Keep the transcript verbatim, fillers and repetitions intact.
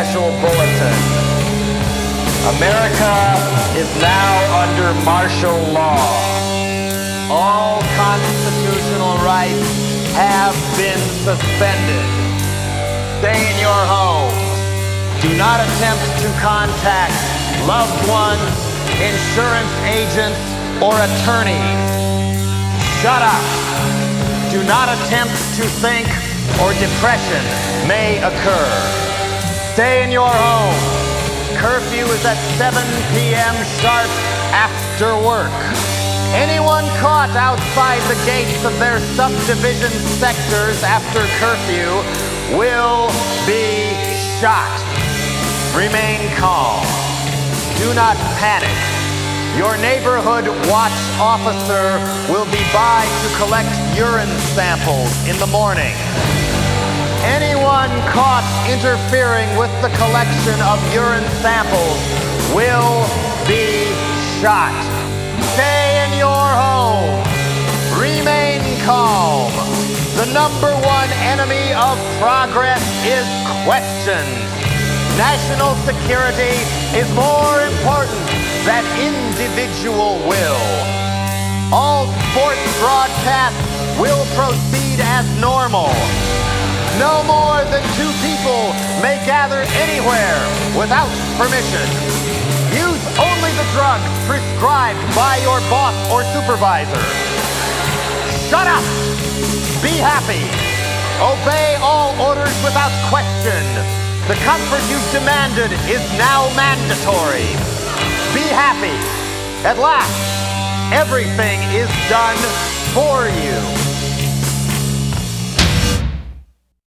special bulletin. America is now under martial law. All constitutional rights have been suspended. Stay in your home. Do not attempt to contact loved ones, insurance agents, or attorneys. Shut up. Do not attempt to think, or depression may occur. Stay in your home. Curfew is at seven p m sharp after work. Anyone caught outside the gates of their subdivision sectors after curfew will be shot. Remain calm. Do not panic. Your neighborhood watch officer will be by to collect urine samples in the morning. Anyone caught interfering with the collection of urine samples will be shot. Stay in your home. Remain calm. The number one enemy of progress is questions. National security is more important than individual will. All sports broadcasts will proceed as normal. No more than two people may gather anywhere without permission. Use only the drugs prescribed by your boss or supervisor. Shut up! Be happy. Obey all orders without question. The comfort you've demanded is now mandatory. Be happy. At last, everything is done for you.